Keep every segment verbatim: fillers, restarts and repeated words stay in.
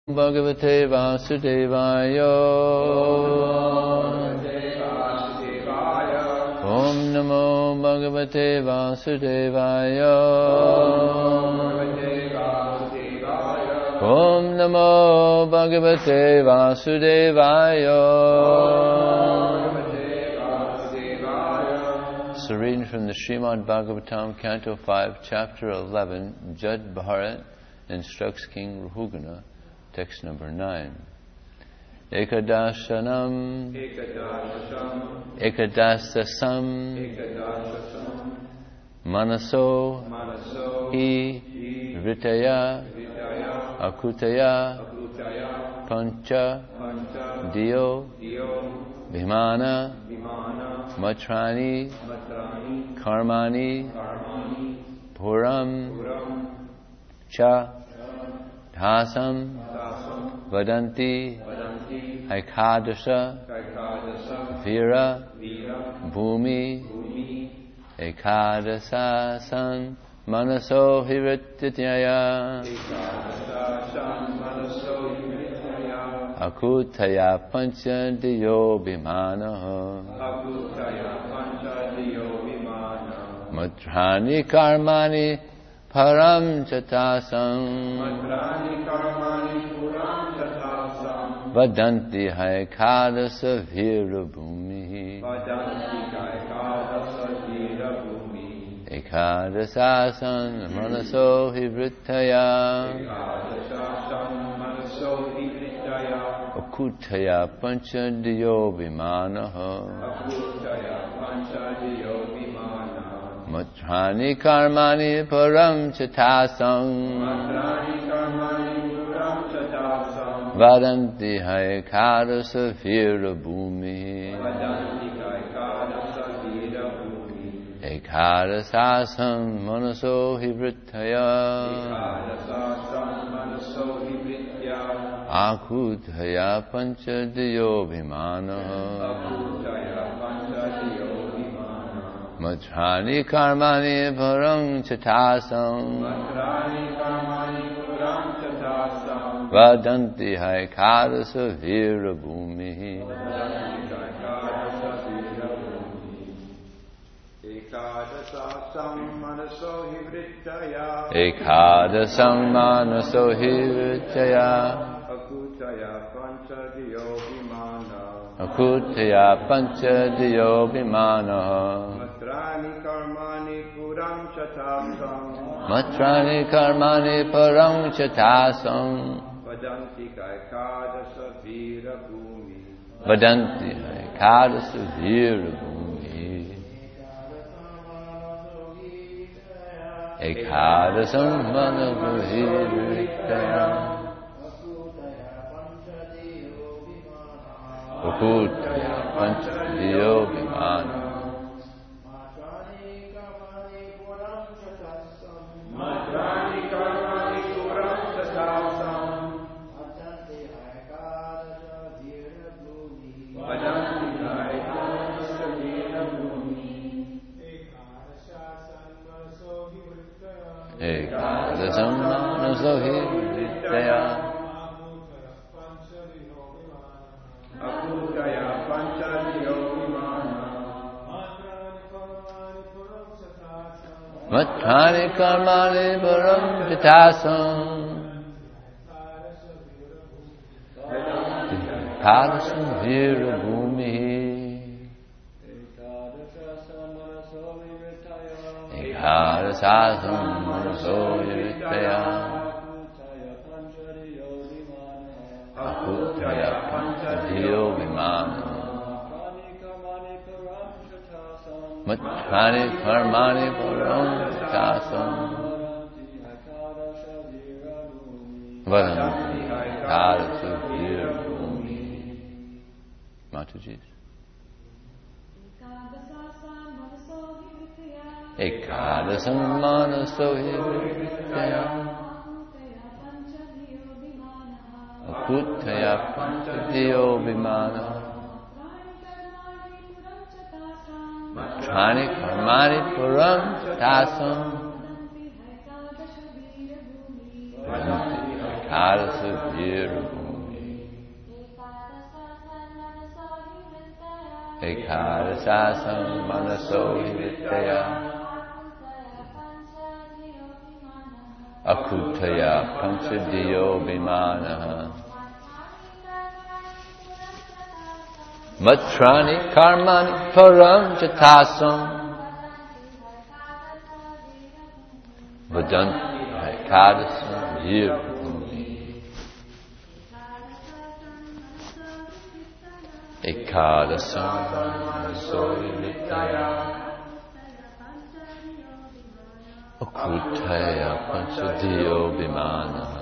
Bhagavate Vasudevaya. Om Namo Bhagavate Vasudevaya. Om Namo Bhagavate Vasudevaya. Serene from the Srimad Bhagavatam, Canto five, Chapter eleven, Jad Bharat instructs King Rahugana. Text number nine. Ekadashanam Ekadasasam Manaso Hi Ritaya Akutaya Pancha Dio Bhimana Matrani Karmani Puram Cha Dhasam Vadanti Ekadasha Vira Bhumi Ekadasasan Manaso Hirityaya Akutaya Pancha Diyo Bhimana Matrani Karmani Param Chatasam Vadanti Haikadasa Virabhumi Ekadasasan Manaso Hivritaya Akutaya Pancha Diyo Vimanaha Matrani Karmani Param Chatasam Vadanti Haikadasa Virabhumi Ekadasasam Manaso Hivritaya Akutaya Pancha Diyo Bhimana Matrani Karmani Param Chatasam Vadanti Haikadasa Virabhumi Ekadasam Manaso Hivritaya Ekadasam Manaso Hivritaya Akutaya Pancha Diyo Bhimana Akutaya Pancha Diyo Bhimana Matrani Karmani Puram Chatasam Matrani Karmani Param Chatasam Vadanti Ekadasa Virabhumi Vadanti Ekadasa Virabhumi Ekadasam Manaso Hivritaya Akutaya Pancha Diyo Bhimana Matrani Karmani Puram Chatasam Vadanti Ekadasa Virabhumi Ekadasam Manaso Hivritaya Akutaya Pancha Diyo Bhimana Matrani Karmani Param Chatasam Ekadasam Virabhumi Ekadasam Manaso Hivritaya Akutaya Pancha Diyo Bhimana Matrani Karmani Param Chatasam Vadanti Ekadasa Virabhumi. Mataji. Ekadasam Manaso Hivritaya Akutaya Pancha Diyo Bhimana Matrani Karmani Puram Chatasam Vadanti Ekadasa Virabhumi. Ekadasasam Manaso Hivittaya Akutaya Panchadiyo Bimanaha Matrani Karmani Param Jatasam Vadanti Ekadasam Virabhumi. Ekadasam Soyitaya Akutaya Panchadiyo Bimanaha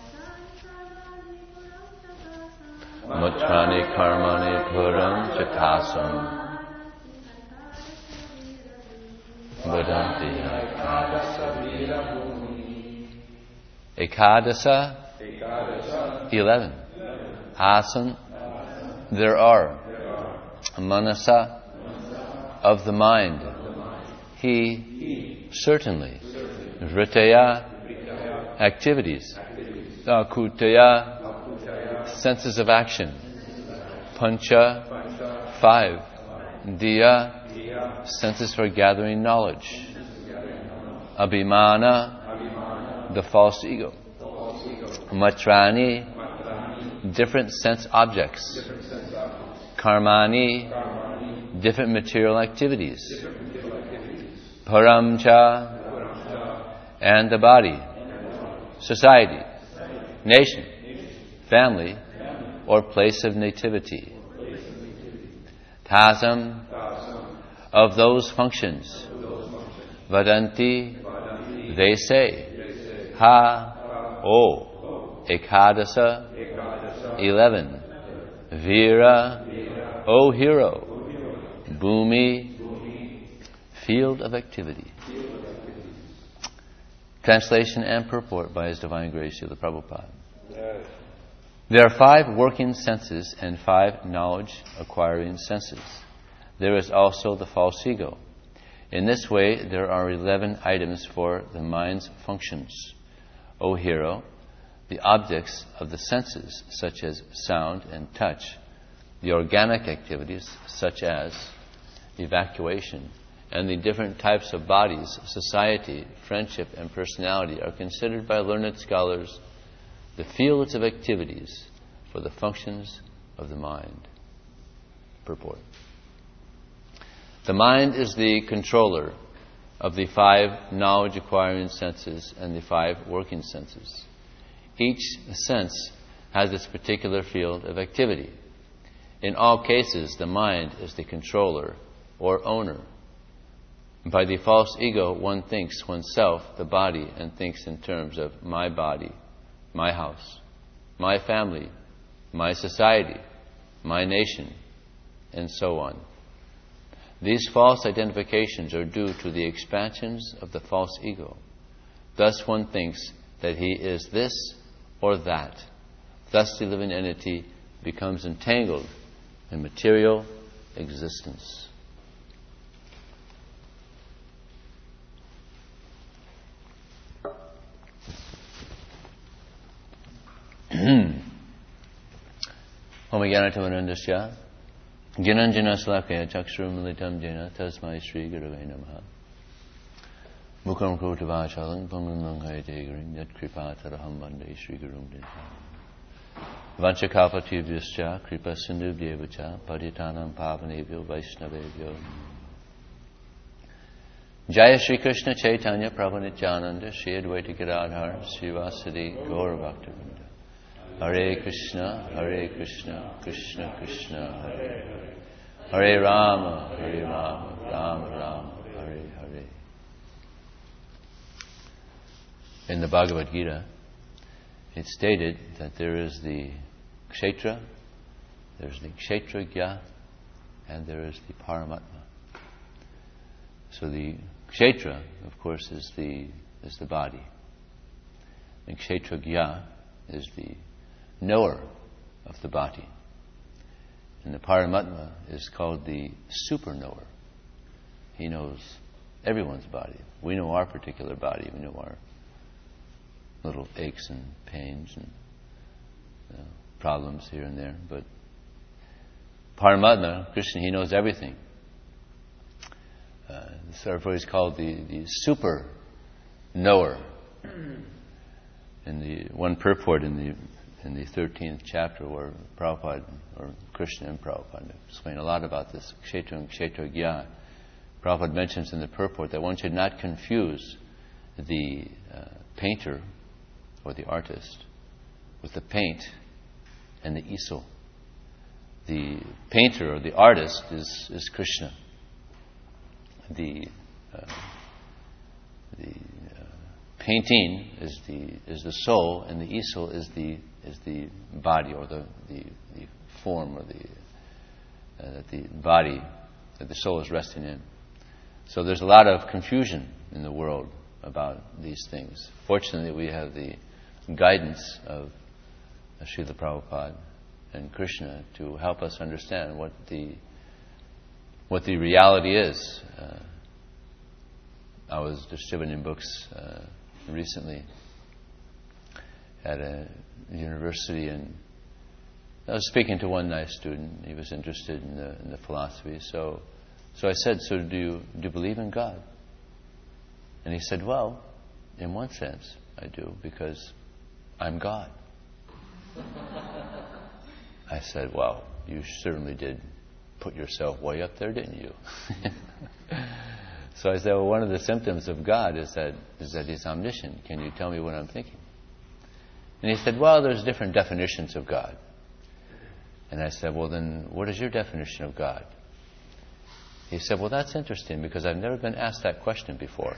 Matrani Karmani Puram Chakasam Vadanti Ekadasa Ekadasa eleven. Asan there are. Manasa of the mind. He certainly. Vritaya activities. Akutaya senses of action. Pancha five. Diya senses for gathering knowledge. Abhimana the false ego. Matrani different sense objects. Karmani different material activities. Paramcha and the body. Society, nation, family, or place of nativity. Tasam of those functions. Vadanti they say. Ha O Ekadasa eleven. Vira O hero. Bhumi field of activity. Translation and purport by His Divine Grace Srila Prabhupada. There are five working senses and five knowledge-acquiring senses. There is also the false ego. In this way, there are eleven items for the mind's functions. O hero, the objects of the senses, such as sound and touch, the organic activities, such as evacuation, and the different types of bodies, society, friendship, and personality are considered by learned scholars the fields of activities for the functions of the mind. Purport. The mind is the controller of the five knowledge-acquiring senses and the five working senses. Each sense has its particular field of activity. In all cases, the mind is the controller or owner. By the false ego, one thinks oneself the body and thinks in terms of my body, my house, my family, my society, my nation, and so on. These false identifications are due to the expansions of the false ego. Thus one thinks that he is this or that. Thus the living entity becomes entangled in material existence. Om Jnanatamannandasya Jnanjana Salakaya Chakshuru Militam Jena Tasmai Sri Gurave Namaha Mukam Kotavachalang Pangam Langhaya Degarim Yat Kripa Taraham Vande Sri Gurum Dinha Vanchakapa Tibhyascha Kripa Sindhu Devacha Paditanam Pavanebhyo Vaishnavebhyo Jaya Shri Krishna Chaitanya Prabhu Nityananda Shri Advaita Gadadhar Srivasadi Gaura Bhaktivinoda Hare Krishna, Hare Krishna, Krishna Krishna, Hare Hare. Hare Rama, Hare Rama, Rama Rama, Hare Hare. In the Bhagavad Gita, it's stated that there is the Kshetra, there's the Kshetragya, and there is the Paramatma. So the Kshetra, of course, is the is the body. The Kshetragya is the knower of the body. And the Paramatma is called the super knower. He knows everyone's body. We know our particular body. We know our little aches and pains and you know, problems here and there. But Paramatma, Krishna, he knows everything. Uh, therefore he's called the, the super knower. In the one purport in the in the thirteenth chapter where Prabhupada, or Krishna and Prabhupada explain a lot about this, Kshetra and Kshetra Gyan. Prabhupada mentions in the purport that one should not confuse the uh, painter or the artist with the paint and the easel. The painter or the artist is, is Krishna. The uh, the uh, painting is the is the soul, and the easel is the is the body or the the, the form or the uh, the body that the soul is resting in. So there's a lot of confusion in the world about these things. Fortunately, we have the guidance of Srila Prabhupada and Krishna to help us understand what the what the reality is. Uh, I was distributing books uh, recently at a university, and I was speaking to one nice student. He was interested in the, in the philosophy. So, so I said, "So do you do you believe in God?" And he said, "Well, in one sense, I do, because I'm God." I said, "Well, you certainly did put yourself way up there, didn't you?" So I said, "Well, one of the symptoms of God is that is that He's omniscient. Can you tell me what I'm thinking?" And he said, "Well, there's different definitions of God." And I said, "Well, then what is your definition of God?" He said, "Well, that's interesting, because I've never been asked that question before."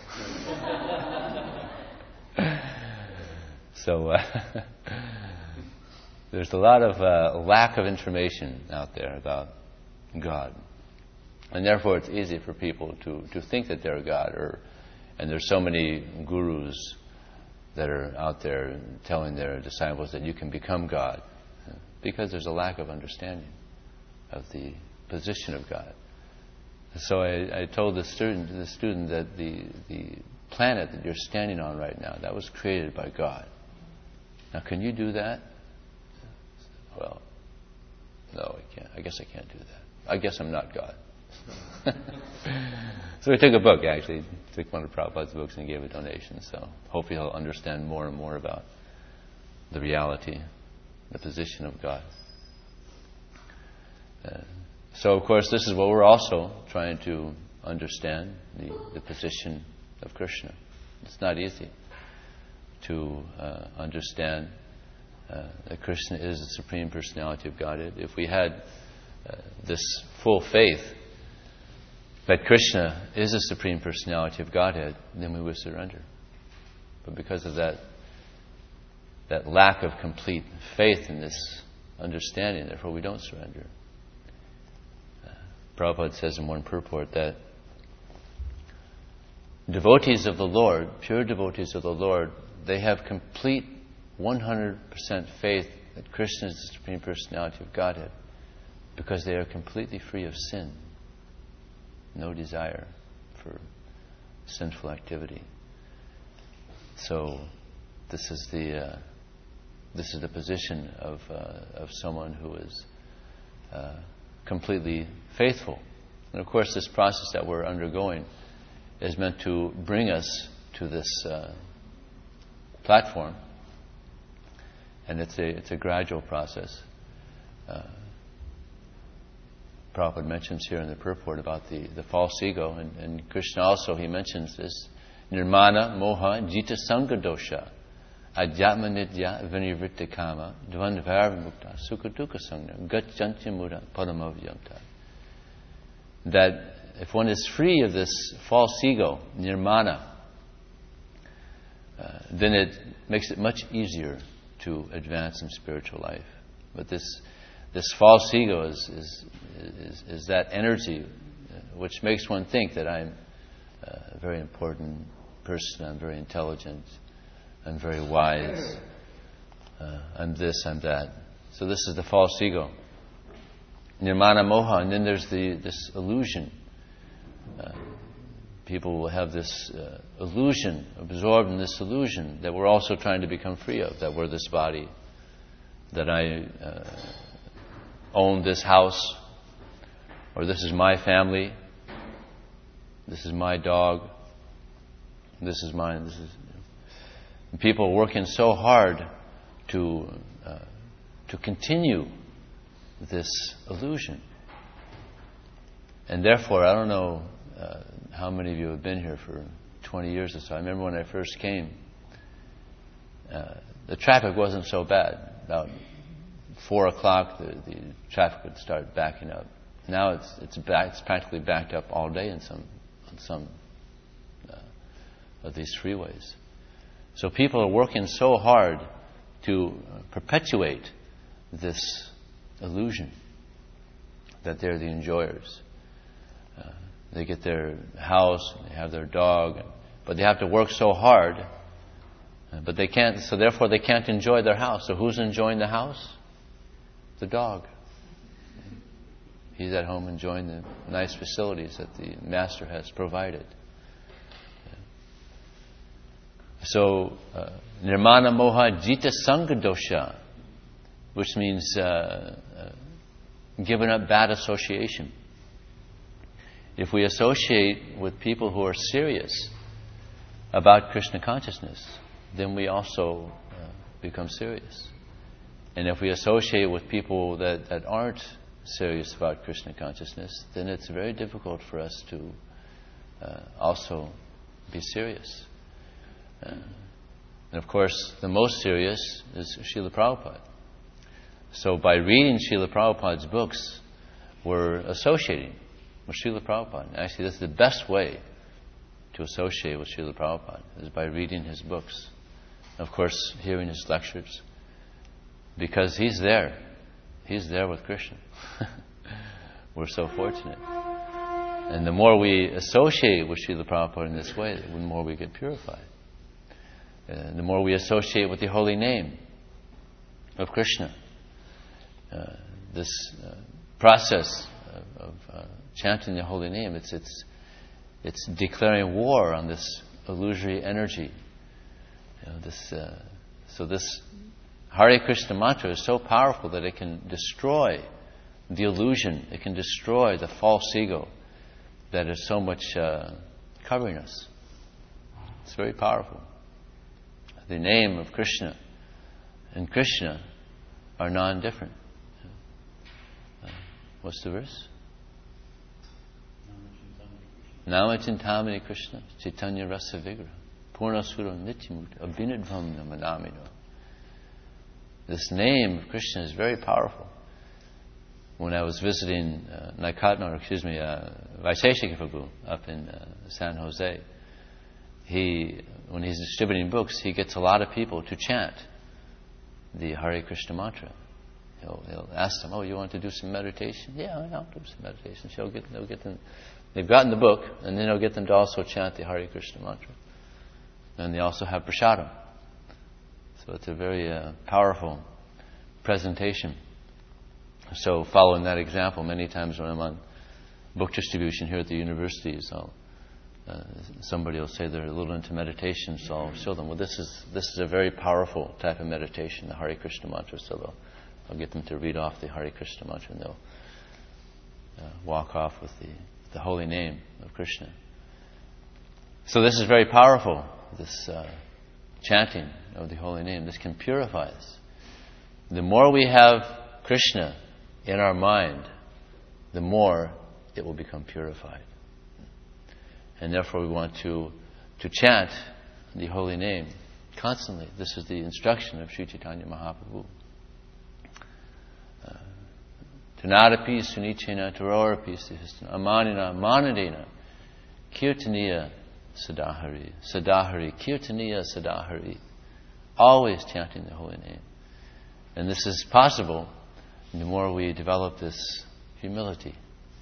So uh, there's a lot of uh, lack of information out there about God. And therefore it's easy for people to, to think that they're God. Or, and there's so many gurus that are out there telling their disciples that you can become God, because there's a lack of understanding of the position of God. So I, I told the student, the student that the, the planet that you're standing on right now, that was created by God. Now, can you do that? Well, no, I can't. I guess I can't do that. I guess I'm not God. So we took a book, actually. Took one of Prabhupada's books and gave a donation. So hopefully he'll understand more and more about the reality, the position of God. Uh, so, of course, this is what we're also trying to understand, the, the position of Krishna. It's not easy to uh, understand uh, that Krishna is the Supreme Personality of Godhead. If we had uh, this full faith that Krishna is the Supreme Personality of Godhead, then we would surrender. But because of that that lack of complete faith in this understanding, therefore we don't surrender. Uh, Prabhupada says in one purport that devotees of the Lord, pure devotees of the Lord, they have complete one hundred percent faith that Krishna is the Supreme Personality of Godhead, because they are completely free of sin. No desire for sinful activity. So this is the uh, this is the position of uh, of someone who is uh, completely faithful. And of course, this process that we're undergoing is meant to bring us to this uh, platform, and it's a it's a gradual process. Uh, Prabhupada mentions here in the purport about the, the false ego, and, and Krishna also, he mentions this: nirmana moha jita sangha dosha adhyatma nidya vinivritta kama dvandvar mukta sukha dukkha sangha gacchantya mura paramavyamta. That if one is free of this false ego, nirmana, uh, then it makes it much easier to advance in spiritual life. But this This false ego is, is, is, is that energy which makes one think that I'm a very important person, I'm very intelligent, I'm very wise, uh, I'm this, I'm that. So this is the false ego. Nirmana moha, and then there's the this illusion. Uh, people will have this uh, illusion, absorbed in this illusion that we're also trying to become free of, that we're this body, that I uh, own this house, or this is my family, this is my dog, this is mine. This is. And people are working so hard to uh, to continue this illusion, and therefore, I don't know uh, how many of you have been here for twenty years or so. I remember when I first came, uh, the traffic wasn't so bad. About four o'clock, the, the traffic would start backing up. Now it's it's back, it's practically backed up all day in some on some uh, of these freeways. So people are working so hard to perpetuate this illusion that they're the enjoyers. Uh, they get their house, and they have their dog, and, but they have to work so hard. Uh, but they can't. So therefore, they can't enjoy their house. So who's enjoying the house? The dog. He's at home enjoying the nice facilities that the master has provided. So, uh, nirmana moha jita sangha dosha, which means uh, uh, giving up bad association. If we associate with people who are serious about Krishna consciousness, then we also uh, become serious. And if we associate with people that, that aren't serious about Krishna consciousness, then it's very difficult for us to uh, also be serious. Uh, and of course, the most serious is Srila Prabhupada. So by reading Srila Prabhupada's books, we're associating with Srila Prabhupada. And actually, this is the best way to associate with Srila Prabhupada, is by reading his books. And of course, hearing his lectures. Because he's there. He's there with Krishna. We're so fortunate. And the more we associate with Srila Prabhupada in this way, the more we get purified. Uh, the more we associate with the holy name of Krishna. Uh, this uh, process of, of uh, chanting the holy name, it's it's it's declaring war on this illusory energy. You know, this uh, so this Hare Krishna mantra is so powerful that it can destroy the illusion. It can destroy the false ego that is so much uh, covering us. It's very powerful. The name of Krishna and Krishna are non-different. Uh, what's the verse? Nama Chintamani Krishna Chaitanya Rasa Vigraha Purna Sura Nityamut Abhinadvam Namanamino. This name of Krishna is very powerful. When I was visiting uh, Naikatma, or excuse me, uh, Vaisheshika Prabhu up in uh, San Jose, he, when he's distributing books, he gets a lot of people to chant the Hare Krishna mantra. He'll, he'll ask them, "Oh, you want to do some meditation?" "Yeah, I'll do some meditation." So get, they'll get them. They've gotten the book, and then he'll get them to also chant the Hare Krishna mantra. And they also have prasadam. So it's a very uh, powerful presentation. So following that example, many times when I'm on book distribution here at the universities, I'll, uh, somebody will say they're a little into meditation, so I'll show them, well, this is this is a very powerful type of meditation, the Hare Krishna mantra. So they'll, I'll get them to read off the Hare Krishna mantra, and they'll uh, walk off with the, the holy name of Krishna. So this is very powerful, this uh, chanting of the holy name. This can purify us. The more we have Krishna in our mind, the more it will become purified. And therefore we want to to chant the holy name constantly. This is the instruction of Sri Chaitanya Mahaprabhu. Tanadapi sunichena tarorapi sihistana amanina manadena kirtaniya sadahari sadahari kirtaniya sadahari. Always chanting the holy name. And this is possible the more we develop this humility.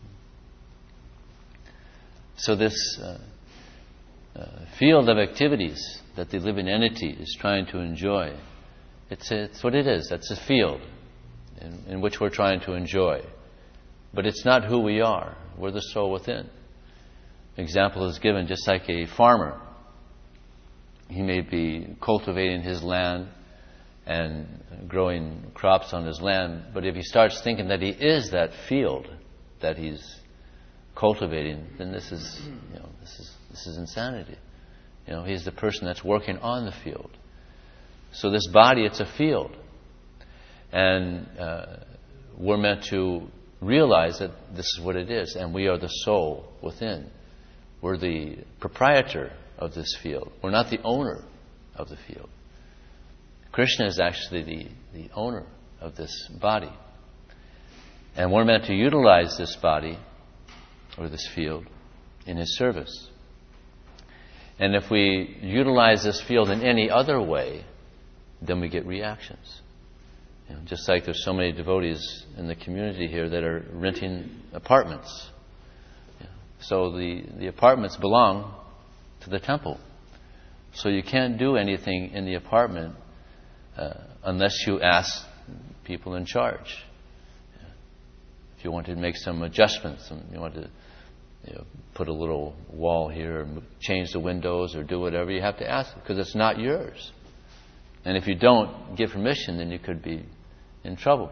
So this uh, uh, field of activities that the living entity is trying to enjoy, it's, it's what it is. That's a field in, in which we're trying to enjoy. But it's not who we are. We're the soul within. example is given, just like a farmer. He may be cultivating his land and growing crops on his land, but if he starts thinking that he is that field that he's cultivating, then this is, you know, this is this is insanity. You know, he's the person that's working on the field. So this body, it's a field, and uh, we're meant to realize that this is what it is, and we are the soul within. We're the proprietor of this field. We're not the owner of the field. Krishna is actually the, the owner of this body. And we're meant to utilize this body, or this field, in His service. And if we utilize this field in any other way, then we get reactions. You know, just like there's so many devotees in the community here that are renting apartments. You know, so the, the apartments belong to the temple. So you can't do anything in the apartment uh, unless you ask people in charge. You know, if you want to make some adjustments, and you want to you know, put a little wall here, or change the windows, or do whatever, you have to ask, because it's not yours. And if you don't give permission, then you could be in trouble.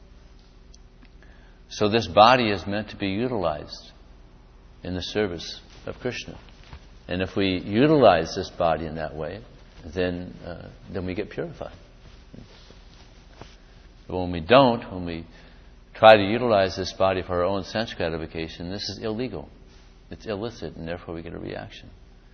So this body is meant to be utilized in the service of Krishna. And if we utilize this body in that way, then uh, then we get purified. But when we don't, when we try to utilize this body for our own sense gratification, this is illegal. It's illicit, and therefore we get a reaction.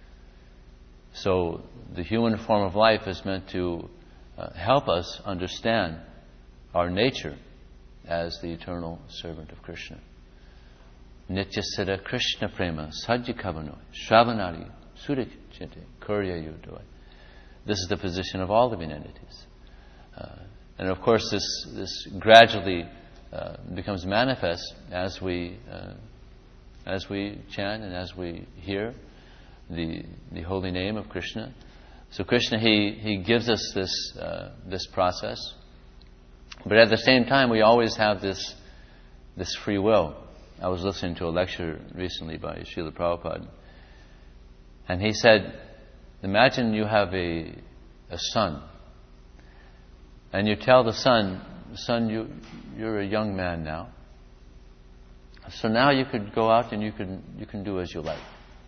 So the human form of life is meant to uh, help us understand our nature as the eternal servant of Krishna. Nityasara Krishna prema sajjikavano shravanari surichinte kurya yudoi. This is the position of all living entities. Uh, and of course this, this gradually uh, becomes manifest as we uh, as we chant and as we hear the the holy name of Krishna. So Krishna, he he gives us this uh, this process, but at the same time we always have this this free will. I was listening to a lecture recently by Srila Prabhupada, and he said, imagine you have a a son, and you tell the son, son, you you're a young man now, so now you could go out and you can you can do as you like.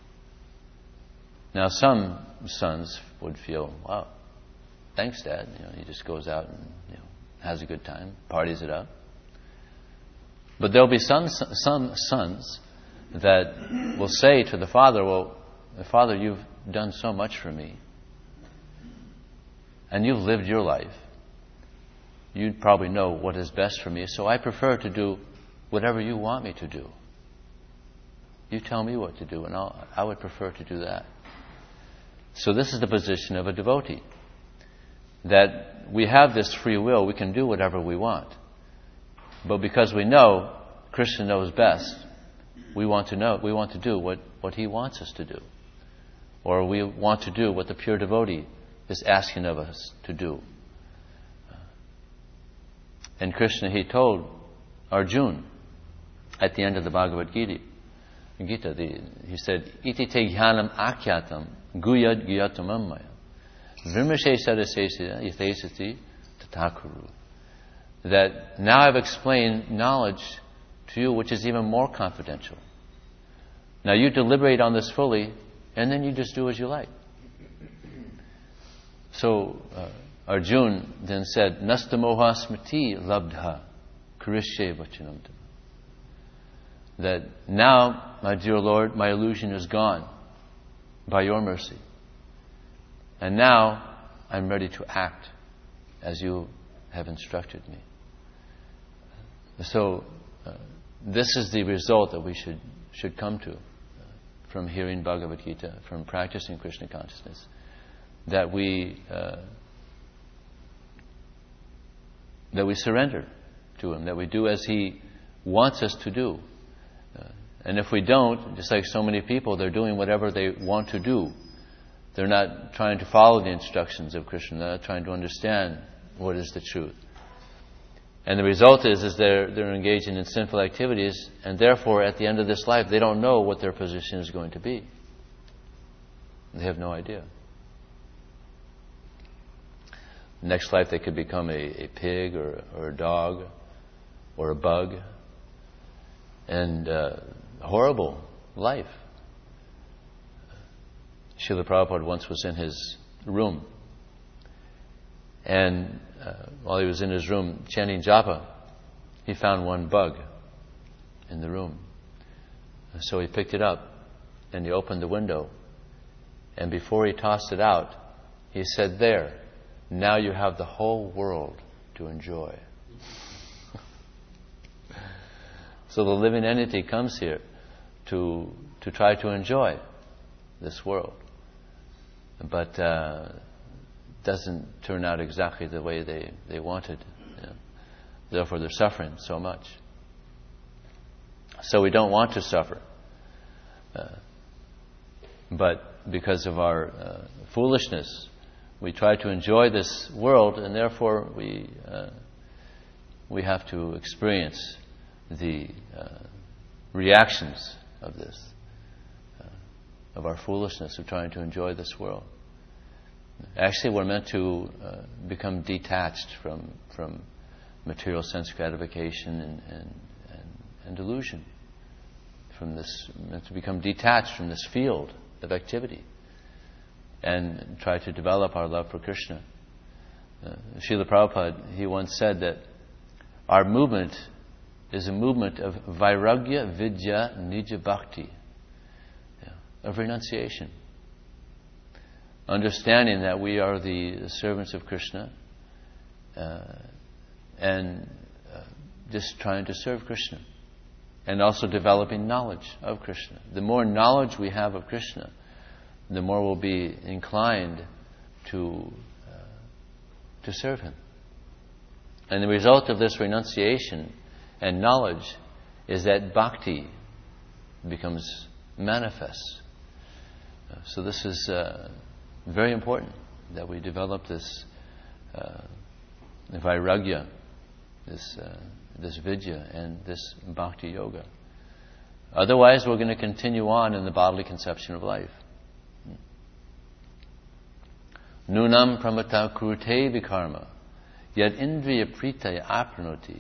Now some sons would feel, wow, thanks, Dad. You know, he just goes out and you know has a good time, parties it up. But there'll be some some sons that will say to the father, well, Father, you've done so much for me, and you've lived your life. You'd probably know what is best for me, so I prefer to do whatever you want me to do. You tell me what to do, and I'll, I would prefer to do that. So this is the position of a devotee, that we have this free will, we can do whatever we want. But because we know Krishna knows best, we want to know, we want to do what, what He wants us to do. Or we want to do what the pure devotee is asking of us to do. And Krishna, He told Arjuna at the end of the Bhagavad Gita, Gita the, He said, Iti te jnanam akyatam guyad guyatam ammaya vimrashe sadasesya yathesati tathakuru. That now I've explained knowledge to you which is even more confidential. Now you deliberate on this fully, and then you just do as you like. So uh, Arjuna then said, Nastamoha smriti labdha karishye vachanam. That now, my dear Lord, my illusion is gone by your mercy. And now I'm ready to act as you have instructed me. So uh, this is the result that we should should come to uh, from hearing Bhagavad Gita, from practicing Krishna consciousness, that we uh, that we surrender to Him, that we do as He wants us to do. Uh, and if we don't, just like so many people, they're doing whatever they want to do. They're not trying to follow the instructions of Krishna. They're not trying to understand what is the truth. And the result is, is they're, they're engaging in sinful activities, and therefore at the end of this life they don't know what their position is going to be. They have no idea. Next life they could become a, a pig or, or a dog or a bug. And uh, horrible life. Srila Prabhupada once was in his room, and uh, while he was in his room chanting japa, he found one bug in the room. And so he picked it up and he opened the window, and before he tossed it out, he said, "There, now you have the whole world to enjoy." So the living entity comes here to to try to enjoy this world, but uh, doesn't turn out exactly the way they, they wanted. You know. Therefore they're suffering so much. So we don't want to suffer. Uh, but because of our uh, foolishness, we try to enjoy this world, and therefore we uh, we have to experience the uh, reactions of this, uh, of our foolishness of trying to enjoy this world. Actually, we're meant to uh, become detached from from material sense gratification and, and, and, and delusion. From this, meant to become detached from this field of activity and try to develop our love for Krishna. Uh, Srila Prabhupada, he once said that our movement is a movement of vairagya vidya nija bhakti, yeah, of renunciation. Understanding that we are the servants of Krishna uh, and uh, just trying to serve Krishna, and also developing knowledge of Krishna. The more knowledge we have of Krishna, the more we'll be inclined to uh, to serve Him. And the result of this renunciation and knowledge is that bhakti becomes manifest. Uh, so this is uh, very important, that we develop this uh, vairagya, this uh, this vidya, and this bhakti yoga. Otherwise, we're going to continue on in the bodily conception of life. Nunam pramata kurte vikarma, yad indriya pritaya apranoti.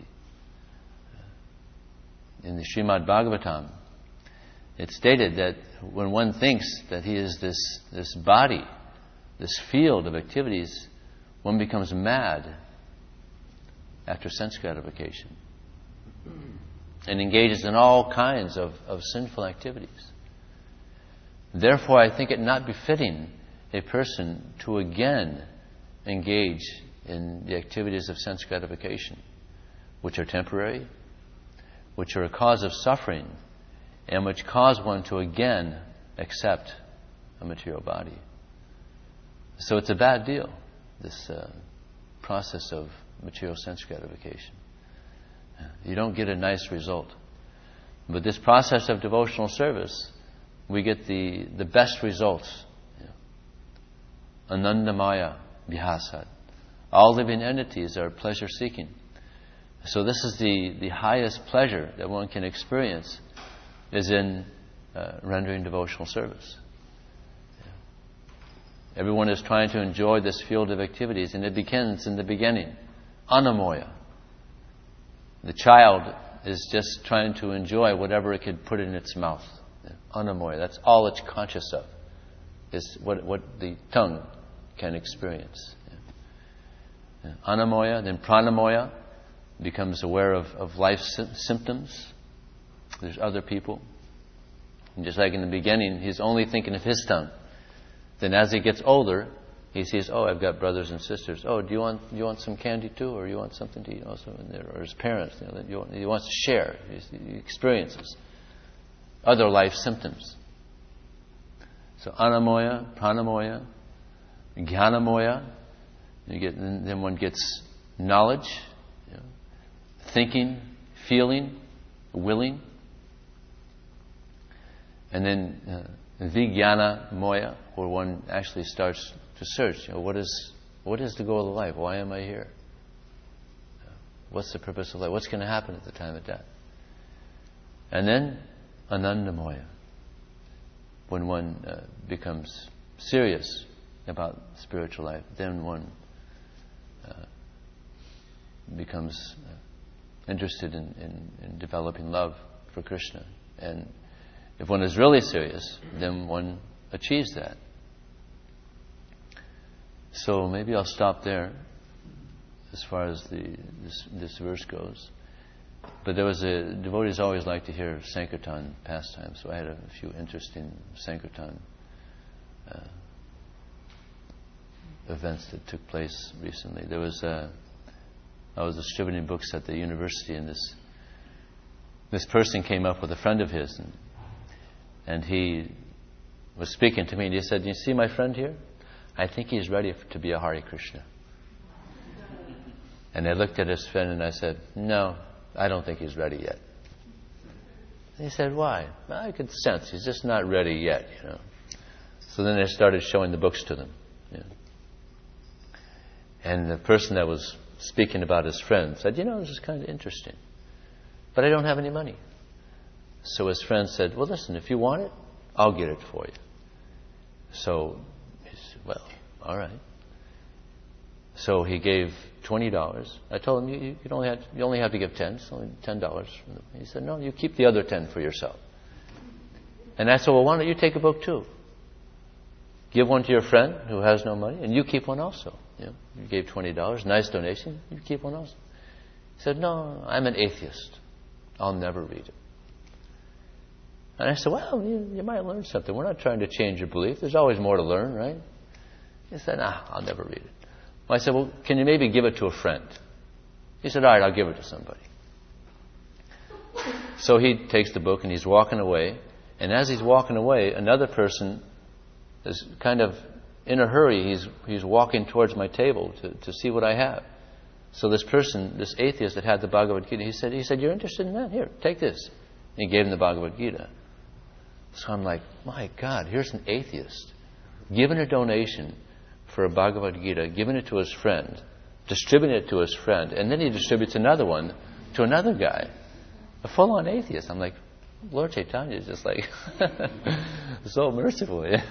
In the Srimad Bhagavatam, it's stated that when one thinks that he is this, this body, this field of activities, one becomes mad after sense gratification and engages in all kinds of, of sinful activities. Therefore, I think it not befitting a person to again engage in the activities of sense gratification, which are temporary, which are a cause of suffering, and which cause one to again accept a material body. So it's a bad deal, this uh, process of material sense gratification. You don't get a nice result. But this process of devotional service, we get the, the best results. You know. Anandamaya bihasad. All living entities are pleasure-seeking. So this is the, the highest pleasure that one can experience, is in uh, rendering devotional service. Yeah. Everyone is trying to enjoy this field of activities, and it begins in the beginning. Anamoya. The child is just trying to enjoy whatever it could put in its mouth. Yeah. Anamoya. That's all it's conscious of, is what, what the tongue can experience. Yeah. Yeah. Anamoya, then pranamoya, becomes aware of, of life sy- symptoms. There's other people. And just like in the beginning, he's only thinking of his tongue. Then as he gets older, he sees, oh, I've got brothers and sisters. Oh, do you want do you want some candy too? Or you want something to eat also in there? Or his parents, you know, that you want, he wants to share. He experiences other life symptoms. So anamoya, pranamoya, jnanamoya. You get, then one gets knowledge, thinking, feeling, willing. And then uh, vijnana moya, where one actually starts to search. You know, what is what is the goal of life? Why am I here? What's the purpose of life? What's going to happen at the time of death? And then Anandamoya, when one uh, becomes serious about spiritual life, then one uh, becomes uh, interested in, in, in developing love for Krishna. And if one is really serious, then one achieves that. So maybe I'll stop there as far as the this, this verse goes. But there was a devotees always like to hear Sankirtan pastimes, so I had a few interesting Sankirtan uh, events that took place recently. There was a, I was distributing books at the university, and this this person came up with a friend of his, and, and he was speaking to me, and he said, "You see my friend here? I think he's ready to be a Hare Krishna." And I looked at his friend and I said, "No, I don't think he's ready yet." And he said, "Why?" "I could sense he's just not ready yet, you know." So then I started showing the books to them. You know. And the person that was speaking about his friend said, "You know, this is kind of interesting, but I don't have any money." So his friend said, "Well, listen, if you want it, I'll get it for you." So he said, "Well, all right." So he gave twenty dollars. I told him, you, you, you, only have, you only have to give ten, so ten dollars. He said, "No, you keep the other ten for yourself." And I said, "Well, why don't you take a book too? Give one to your friend who has no money, and you keep one also." You know, you gave twenty dollars, nice donation, you keep one also. He said, "No, I'm an atheist. I'll never read it." And I said, "Well, you, you might learn something. We're not trying to change your belief. There's always more to learn, right?" He said, "Nah, I'll never read it." Well, I said, "Well, can you maybe give it to a friend?" He said, "All right, I'll give it to somebody." So he takes the book and he's walking away. And as he's walking away, another person is kind of in a hurry. He's he's walking towards my table to, to see what I have. So this person, this atheist that had the Bhagavad Gita, he said, he said, "You're interested in that? Here, take this." And he gave him the Bhagavad Gita. So I'm like, my God, here's an atheist giving a donation for a Bhagavad Gita, giving it to his friend, distributing it to his friend, and then he distributes another one to another guy, a full-on atheist. I'm like, Lord Chaitanya is just like so merciful. Yeah?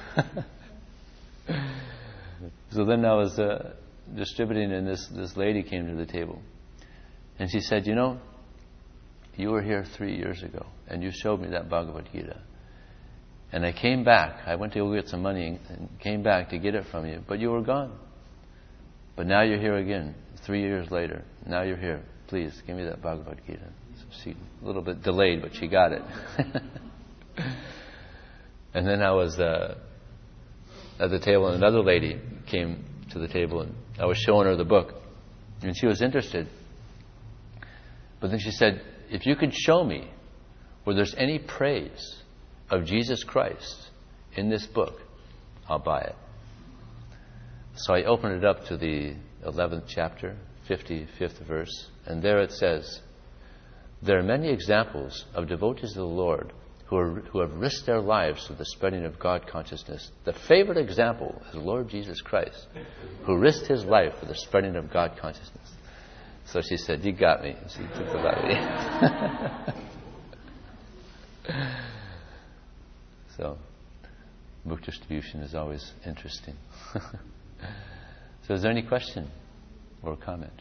So then I was uh, distributing, and this, this lady came to the table, and she said, "You know, you were here three years ago, and you showed me that Bhagavad Gita. And I came back. I went to go get some money and came back to get it from you. But you were gone. But now you're here again, three years later. Now you're here. Please, give me that Bhagavad Gita." So she, a little bit delayed, but she got it. And then I was uh, at the table, and another lady came to the table, and I was showing her the book. And she was interested. But then she said, "If you could show me where there's any praise of Jesus Christ in this book, I'll buy it." So I opened it up to the eleventh chapter, fifty-fifth verse, and there it says, "There are many examples of devotees of the Lord who, are, who have risked their lives for the spreading of God consciousness. The favorite example is Lord Jesus Christ, who risked his life for the spreading of God consciousness." So she said, "You got me." She took the Bhagavad. So, book distribution is always interesting. So, is there any question or comment?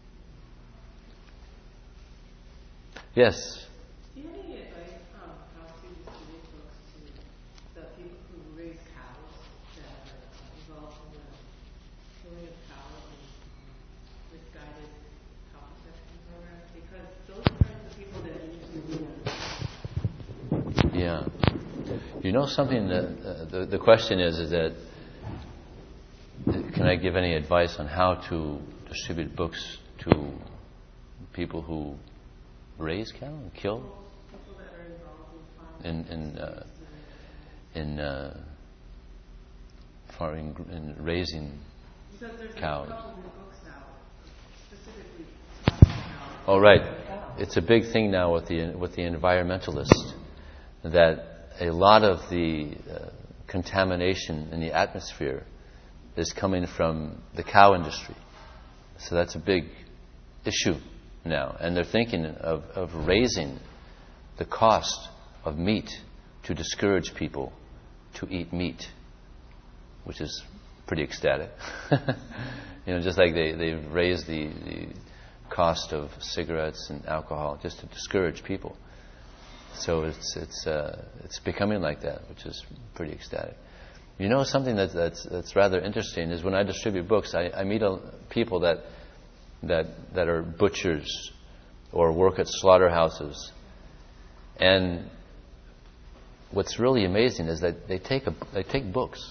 Yes? Do you have any advice on how to distribute books to the people who raise cows that are involved in the killing of cows and misguided cow protection programs? Because those are the people that need to do that. Yeah. You know something that uh, the, the question is, is that can I give any advice on how to distribute books to people who raise cattle and kill? People that are involved in in uh, in uh, farming in raising because there's cows. a couple of books now specifically talking about. Oh, right. It's a big thing now with the with the environmentalists that a lot of the uh, contamination in the atmosphere is coming from the cow industry. So that's a big issue now, and they're thinking of, of raising the cost of meat to discourage people to eat meat, which is pretty ecstatic. You know, just like they, they've raised the, the cost of cigarettes and alcohol just to discourage people. So it's it's uh, it's becoming like that, which is pretty ecstatic. You know, something that, that's that's rather interesting is when I distribute books, I, I meet a, people that that that are butchers or work at slaughterhouses, and what's really amazing is that they take a they take books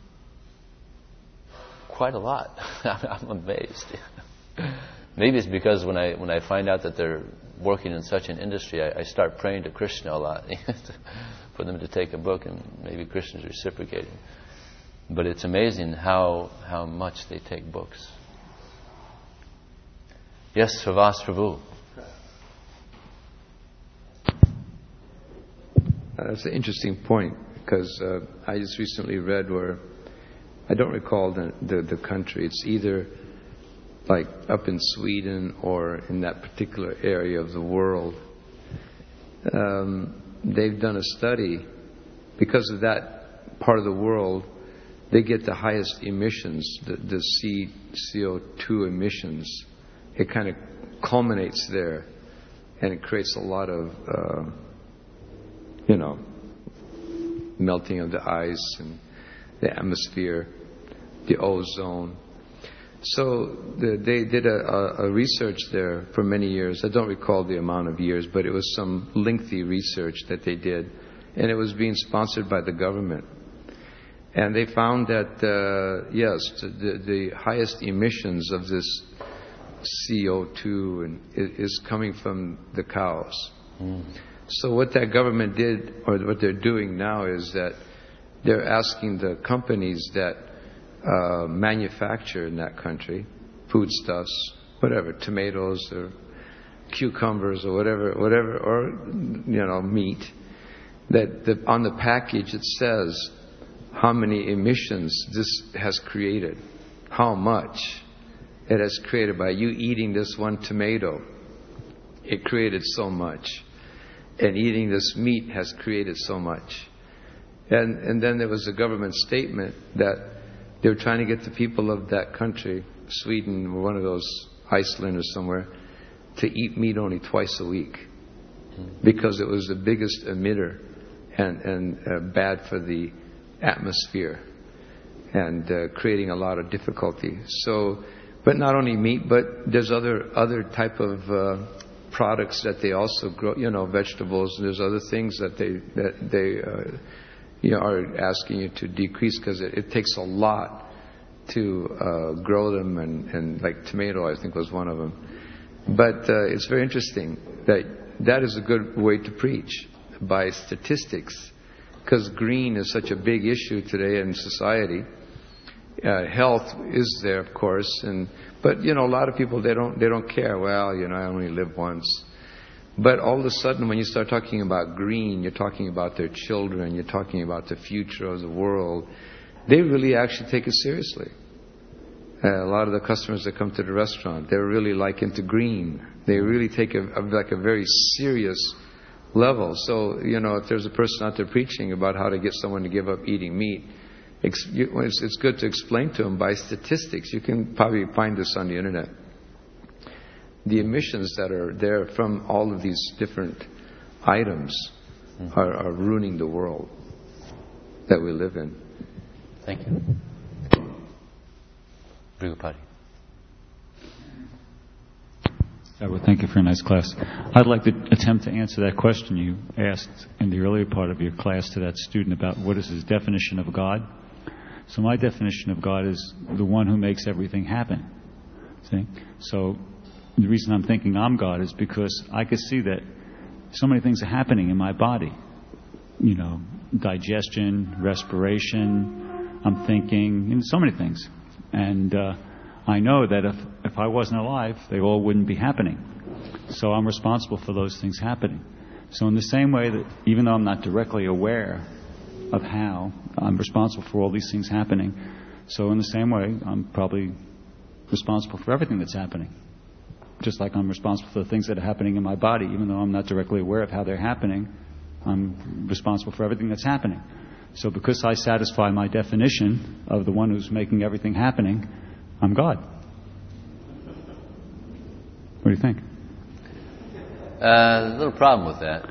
quite a lot. I'm amazed. Maybe it's because when I when I find out that they're working in such an industry, I, I start praying to Krishna a lot for them to take a book, and maybe Krishna's reciprocating. But it's amazing how how much they take books. Yes, Sravas Prabhu. That's an interesting point, because uh, I just recently read where, I don't recall the, the, the country, it's either like up in Sweden or in that particular area of the world. Um, they've done a study, because of that part of the world, they get the highest emissions, the, the C, C O two emissions. It kind of culminates there, and it creates a lot of, uh, you know, melting of the ice and the atmosphere, the ozone. So the, they did a, a, a research there for many years. I don't recall the amount of years, but it was some lengthy research that they did, and it was being sponsored by the government. And they found that, uh, yes, the, the highest emissions of this C O two and, is coming from the cows. Mm. So what that government did, or what they're doing now, is that they're asking the companies that uh, manufacture in that country, foodstuffs, whatever, tomatoes or cucumbers or whatever, whatever, or, you know, meat, that the, on the package it says how many emissions this has created, how much it has created by you eating this one tomato. It created so much. And eating this meat has created so much. And and then there was a government statement that they were trying to get the people of that country, Sweden or one of those, Iceland or somewhere, to eat meat only twice a week, because it was the biggest emitter and, and uh, bad for the atmosphere and uh, creating a lot of difficulty. So, but not only meat, but there's other other type of uh, products that they also grow, you know, vegetables. And there's other things that they that they uh, you know, are asking you to decrease, because it, it takes a lot to uh, grow them, and, and like tomato, I think, was one of them. But uh, it's very interesting that that is a good way to preach, by statistics, because green is such a big issue today in society. Uh, health is there, of course, and but you know, a lot of people, they don't they don't care. Well, you know, I only live once. But all of a sudden, when you start talking about green, you're talking about their children, you're talking about the future of the world. They really actually take it seriously. Uh, a lot of the customers that come to the restaurant, they're really like into green. They really take a, a like a very serious level. So, you know, if there's a person out there preaching about how to get someone to give up eating meat, it's, it's good to explain to them by statistics. You can probably find this on the internet. The emissions that are there from all of these different items mm-hmm. are, are ruining the world that we live in. Thank you. Brigupati. Well, thank you for a nice class. I'd like to attempt to answer that question you asked in the earlier part of your class to that student about what is his definition of God. So my definition of God is the one who makes everything happen. See? So the reason I'm thinking I'm God is because I can see that so many things are happening in my body. You know, digestion, respiration, I'm thinking, you know, so many things. And uh, I know that if, if I wasn't alive, they all wouldn't be happening. So I'm responsible for those things happening. So in the same way that even though I'm not directly aware of how, I'm responsible for all these things happening. So in the same way, I'm probably responsible for everything that's happening. Just like I'm responsible for the things that are happening in my body, even though I'm not directly aware of how they're happening, I'm responsible for everything that's happening. So because I satisfy my definition of the one who's making everything happening, I'm God. What do you think? Uh, a little problem with that.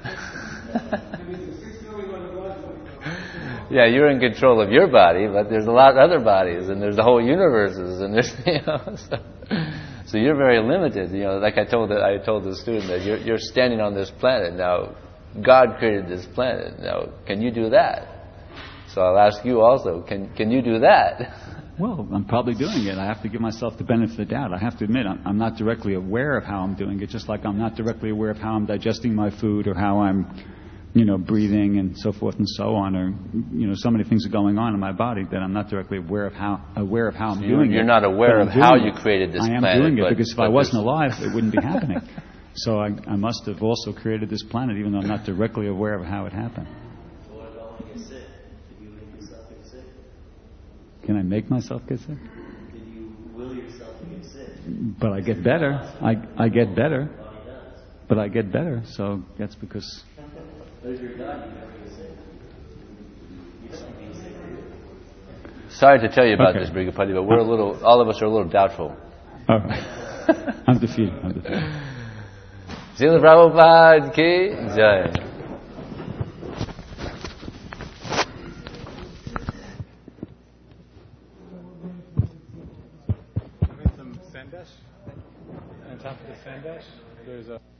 Yeah, you're in control of your body, but there's a lot of other bodies, and there's the whole universes, and there's, you know, so, so you're very limited. You know, like I told the, I told the student that you're you're standing on this planet now. God created this planet. Now, can you do that? So I'll ask you also. Can can you do that? Well, I'm probably doing it. I have to give myself the benefit of the doubt. I have to admit, I'm, I'm not directly aware of how I'm doing it, just like I'm not directly aware of how I'm digesting my food or how I'm, you know, breathing and so forth and so on, or, you know, so many things are going on in my body that I'm not directly aware of how aware of how I'm so doing it. You're not aware of how you created this planet. planet. I am doing it but, because if I wasn't alive, it wouldn't be happening. So I, I must have also created this planet, even though I'm not directly aware of how it happened. So what about when you get sick? Did you make yourself get sick? Can I make myself get sick? Did you will yourself to get sick? But I get better. I I get better. Your body does. But I get better. So that's because. But if you're God, you never get sick. You don't get sick. Sorry to tell you about Okay. this, Brigapati, but we're a little. All of us are a little doubtful. All right. I'm defeated. I'm defeated. Srila Prabhupada ki jai. Some sandesh. On top of the sandesh, there's a